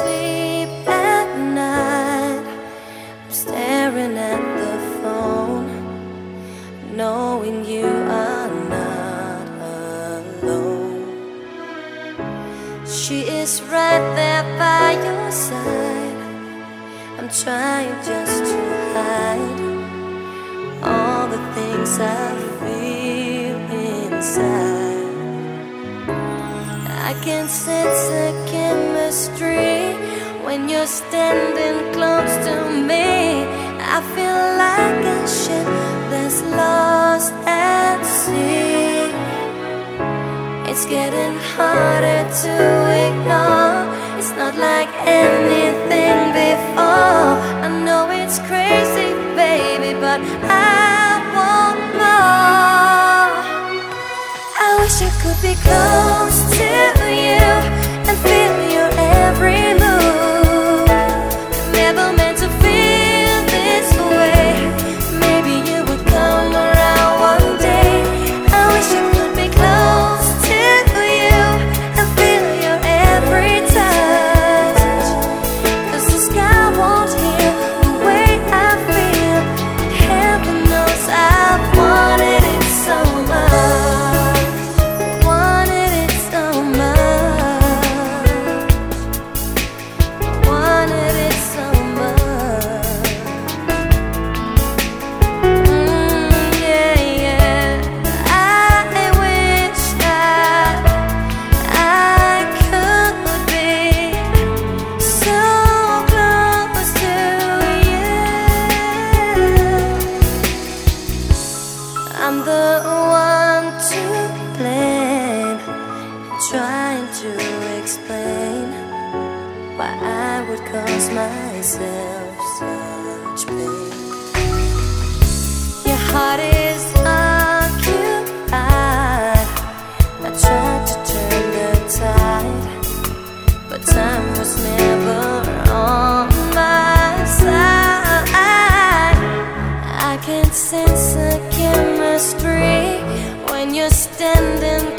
sleep at night. I'm staring at the phone, knowing you are not alone. She is right there by your side. I'm trying just to hide all the things I feel inside. I can sense a chemistry when you're standing close to me. I feel like a ship that's lost at sea. It's getting harder to ignore. It's not like anything before. I know it's crazy, baby, but I want more. I wish I could be close to you and feel your every move. Never meant to feel this way. Maybe you would come around one day. I wish I could be close to you and feel your every touch. 'Cause the sky won't hear the way I feel. Heaven knows I've wanted it so much. Wanted it so much. Wanted it so much. Yeah, yeah. I wish that I could be so close to you. I'm the one to blame, trying to explain why I would cause myself such pain. Your heart is occupied. I tried to turn the tide, but time was never on my side. I can sense a chemistry when you're standing